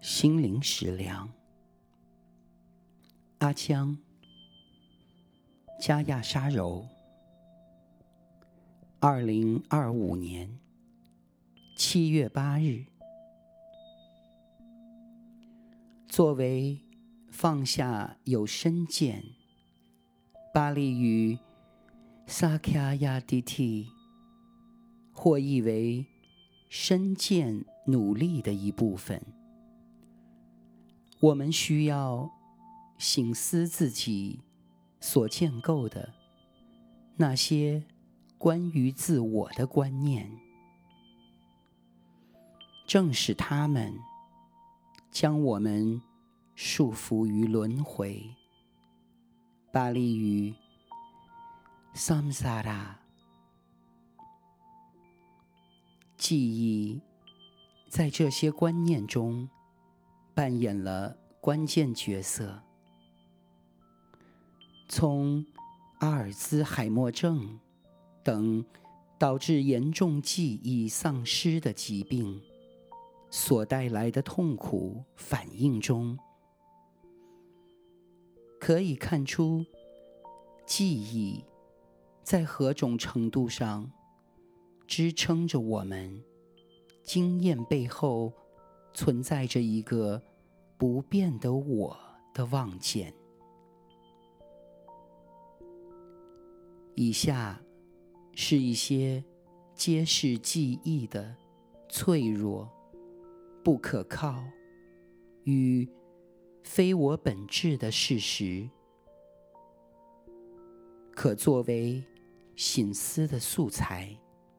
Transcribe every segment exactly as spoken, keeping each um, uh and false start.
心灵食粮。阿江，加亚沙柔，二零二五年七月八日。作为放下有身见，巴利语萨卡亚迪蒂，或译为身见努力的一部分。我们需要省思自己所建构的那些关于自我的观念，正是它们将我们束缚于轮回。巴利语 samsara， 记忆在这些观念中扮演了关键角色。从阿尔兹海默症等导致严重记忆丧失的疾病所带来的痛苦反应中，可以看出记忆在何种程度上支撑着我们经验背后存在着一个不变的我的望见。以下是一些揭示记忆的脆弱、不可靠与非我本质的事实，可作为省思的素材。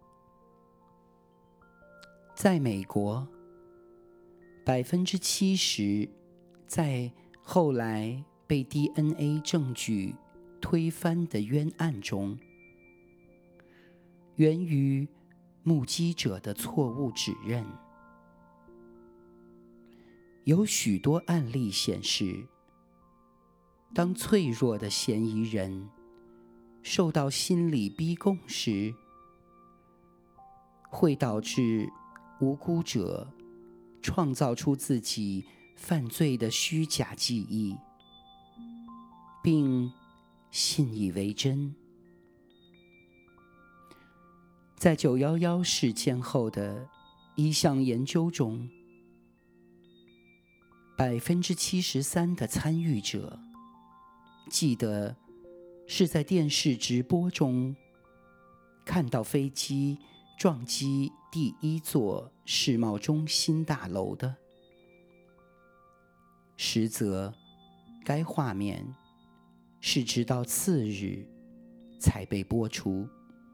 在美国，百分之七十在后来被 D N A 证据推翻的冤案中，源于目击者的错误指认。有许多案例显示，当脆弱的嫌疑人受到心理逼供时，会导致无辜者创造出自己犯罪的虚假记忆，并信以为真。在九一一事件后的一项研究中，百分之七十三的参与者记得是在电视直播中看到飞机撞击第一座世贸中心大楼的，实则该画面是直到次日才被播出。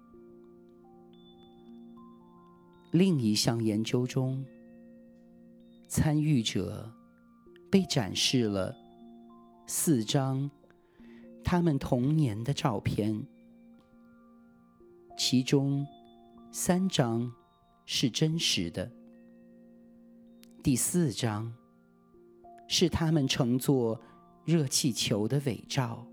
另一项研究中，参与者被展示了四张他们童年的照片，其中三张是真实的，第四张是他们乘坐热气球的伪照。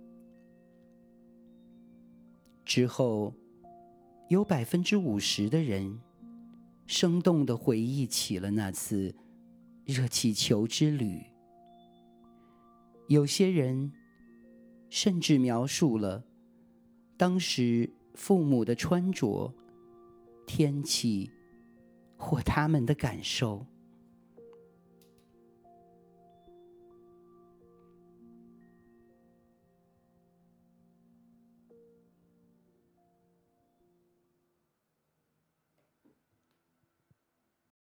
之后，有百分之五十的人生动地回忆起了那次热气球之旅。有些人甚至描述了当时父母的穿着、天气或他们的感受。